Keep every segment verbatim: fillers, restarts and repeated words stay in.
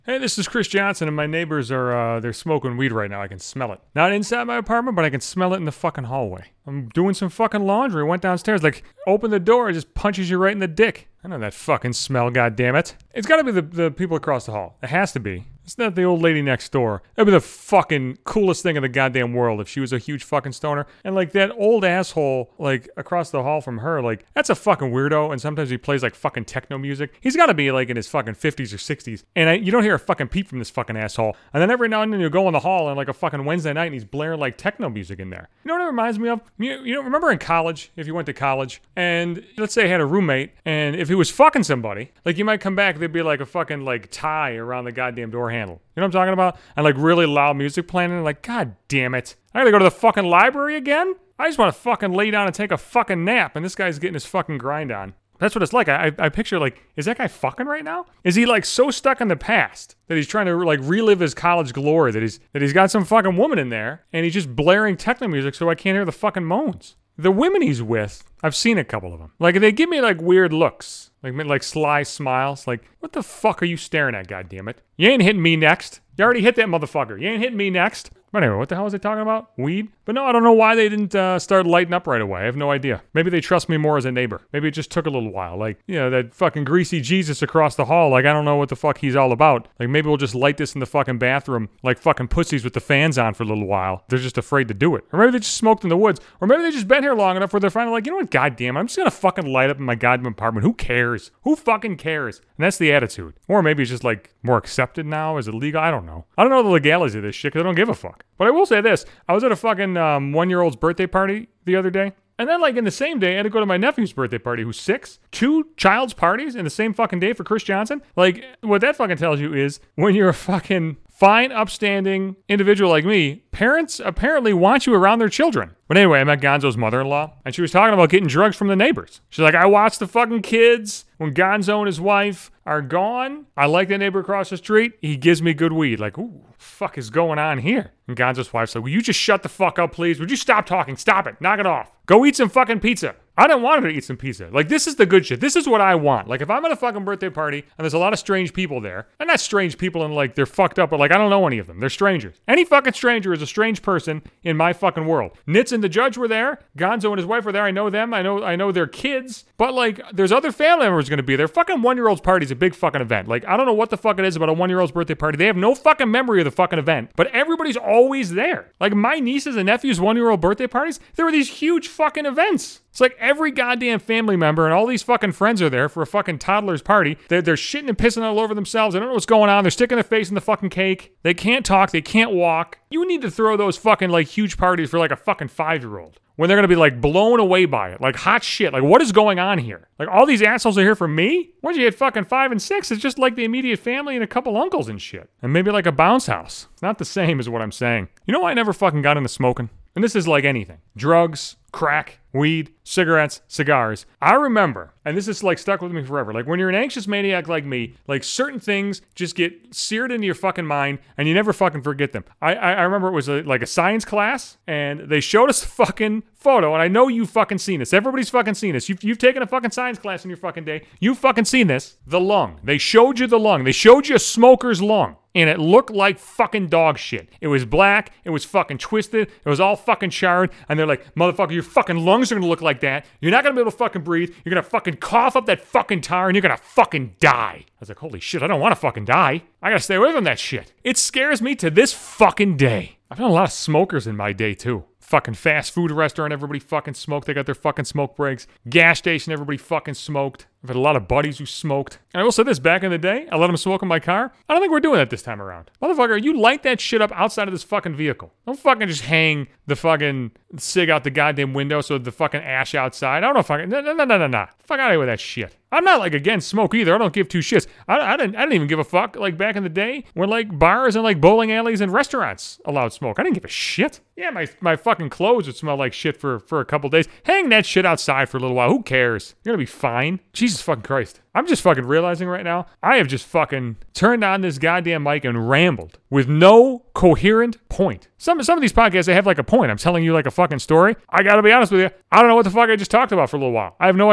Hey, this is Chris Johnson, and my neighbors are, uh, they're smoking weed right now. I can smell it. Not inside my apartment, but I can smell it in the fucking hallway. I'm doing some fucking laundry, went downstairs, like, open the door, it just punches you right in the dick. I know that fucking smell, goddammit. It's gotta be the, the people across the hall. It has to be. It's not the old lady next door. That'd be the fucking coolest thing in the goddamn world if she was a huge fucking stoner. And like that old asshole, like across the hall from her, like that's a fucking weirdo. And sometimes he plays like fucking techno music. He's gotta be like in his fucking fifties or sixties. And I, you don't hear a fucking peep from this fucking asshole. And then every now and then you go in the hall on like a fucking Wednesday night and he's blaring like techno music in there. You know what it reminds me of? You, you know, remember in college, if you went to college, and let's say I had a roommate, and if he was fucking somebody, like you might come back, there'd be like a fucking like tie around the goddamn door handle. You know what I'm talking about? And like really loud music playing, and like, god damn it. I gotta go to the fucking library again? I just want to fucking lay down and take a fucking nap, and this guy's getting his fucking grind on. That's what it's like. I, I picture like, is that guy fucking right now? Is he like so stuck in the past that he's trying to like relive his college glory, that he's that he's got some fucking woman in there and he's just blaring techno music so I can't hear the fucking moans? The women he's with, I've seen a couple of them. Like they give me like weird looks, like like sly smiles. Like, what the fuck are you staring at? Goddammit! You ain't hitting me next. You already hit that motherfucker. You ain't hitting me next. But anyway, what the hell was I talking about? Weed? But no, I don't know why they didn't uh, start lighting up right away. I have no idea. Maybe they trust me more as a neighbor. Maybe it just took a little while. Like, you know, that fucking greasy Jesus across the hall. Like, I don't know what the fuck he's all about. Like, maybe we'll just light this in the fucking bathroom like fucking pussies with the fans on for a little while. They're just afraid to do it. Or maybe they just smoked in the woods. Or maybe they just been here long enough where they're finally like, you know what, goddamn, I'm just gonna fucking light up in my goddamn apartment. Who cares? Who fucking cares? And that's the attitude. Or maybe it's just like more accepted now. Is it legal? I don't know. I don't know the legalities of this shit because I don't give a fuck. But I will say this. I was at a fucking um, one-year-old's birthday party the other day. And then, like, in the same day, I had to go to my nephew's birthday party, who's six. Two child's parties in the same fucking day for Chris Johnson. Like, what that fucking tells you is when you're a fucking fine, upstanding individual like me, parents apparently want you around their children. But anyway, I met Gonzo's mother-in-law, and she was talking about getting drugs from the neighbors. She's like, I watch the fucking kids when Gonzo and his wife are gone. I like the neighbor across the street. He gives me good weed. Like, ooh, fuck is going on here? And Gonzo's wife's like, will you just shut the fuck up, please? Would you stop talking? Stop it. Knock it off. Go eat some fucking pizza. I didn't want her to eat some pizza. Like, this is the good shit. This is what I want. Like, if I'm at a fucking birthday party and there's a lot of strange people there, and not strange people and like they're fucked up, but like I don't know any of them. They're strangers. Any fucking stranger is a strange person in my fucking world. Nitz and the judge were there. Gonzo and his wife were there. I know them. I know I know their kids. But like, there's other family members going to be there. Fucking one-year-old's party is a big fucking event. Like, I don't know what the fuck it is about a one-year-old's birthday party. They have no fucking memory of the fucking event, but everybody's always there. Like, my nieces and nephews' one-year-old birthday parties, there were these huge fucking events. It's like every goddamn family member and all these fucking friends are there for a fucking toddler's party. They're, they're shitting and pissing all over themselves. They don't know what's going on. They're sticking their face in the fucking cake. They can't talk. They can't walk. You need to throw those fucking like huge parties for like a fucking five-year-old when they're going to be like blown away by it. Like hot shit. Like, what is going on here? Like, all these assholes are here for me? Once you hit fucking five and six, it's just like the immediate family and a couple uncles and shit. And maybe like a bounce house. Not the same is what I'm saying. You know why I never fucking got into smoking? And this is like anything. Drugs, crack, weed, cigarettes, cigars. I remember, and this is like stuck with me forever, like when you're an anxious maniac like me, like certain things just get seared into your fucking mind and you never fucking forget them. I I, I remember it was a, like a science class and they showed us a fucking photo, and I know you've fucking seen this. Everybody's fucking seen this. You've, you've taken a fucking science class in your fucking day. You've fucking seen this. The lung. They showed you the lung. They showed you a smoker's lung. And it looked like fucking dog shit. It was black. It was fucking twisted. It was all fucking charred. And they're like, motherfucker, your fucking lungs are going to look like that. You're not going to be able to fucking breathe. You're going to fucking cough up that fucking tar and you're going to fucking die. I was like, holy shit, I don't want to fucking die. I got to stay away from that shit. It scares me to this fucking day. I've had a lot of smokers in my day too. Fucking fast food restaurant, everybody fucking smoked. They got their fucking smoke breaks. Gas station, everybody fucking smoked. I've had a lot of buddies who smoked. And I will say this, back in the day, I let them smoke in my car. I don't think we're doing that this time around. Motherfucker, you light that shit up outside of this fucking vehicle. Don't fucking just hang the fucking cig out the goddamn window so the fucking ash outside. I don't know fucking, no, no, no, no, no, no. Fuck out of here with that shit. I'm not like against smoke either. I don't give two shits. I, I didn't I didn't even give a fuck like back in the day when like bars and like bowling alleys and restaurants allowed smoke. I didn't give a shit. Yeah, my my fucking clothes would smell like shit for, for a couple days. Hang that shit outside for a little while. Who cares? You're gonna be fine. Jesus fucking Christ. I'm just fucking realizing right now, I have just fucking turned on this goddamn mic and rambled with no coherent point. Some, some of these podcasts, they have like a point. I'm telling you like a fucking story. I gotta be honest with you. I don't know what the fuck I just talked about for a little while. I have no idea.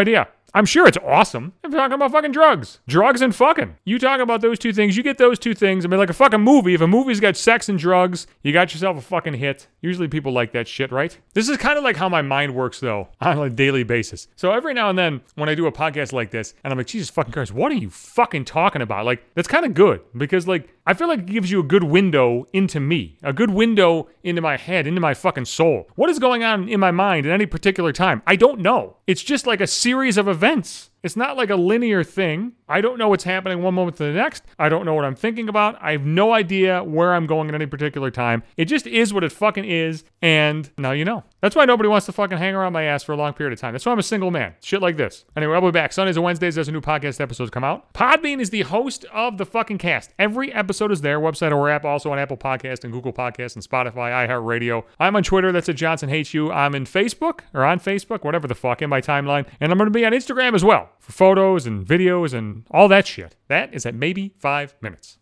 I'm sure it's awesome. I'm talking about fucking drugs. Drugs and fucking. You talk about those two things, you get those two things. I mean, like a fucking movie. If a movie's got sex and drugs, you got yourself a fucking hit. Usually people like that shit, right? This is kind of like how my mind works, though, on a daily basis. So every now and then, when I do a podcast like this, and I'm like, Jesus fucking Christ, what are you fucking talking about? Like, that's kind of good. Because, like, I feel like it gives you a good window into me. A good window into my head, into my fucking soul. What is going on in my mind at any particular time? I don't know. It's just like a series of events. It's not like a linear thing. I don't know what's happening one moment to the next. I don't know what I'm thinking about. I have no idea where I'm going at any particular time. It just is what it fucking is, and now you know. That's why nobody wants to fucking hang around my ass for a long period of time. That's why I'm a single man. Shit like this. Anyway, I'll be back Sundays and Wednesdays as the new podcast episodes come out. Podbean is the host of the fucking cast. Every episode is there, website or app, also on Apple Podcasts and Google Podcasts and Spotify, iHeartRadio. I'm on Twitter. That's at Johnson Hates You. I'm in Facebook, or on Facebook, whatever the fuck, in my timeline. And I'm going to be on Instagram as well for photos and videos and all that shit. That is at maybe five minutes.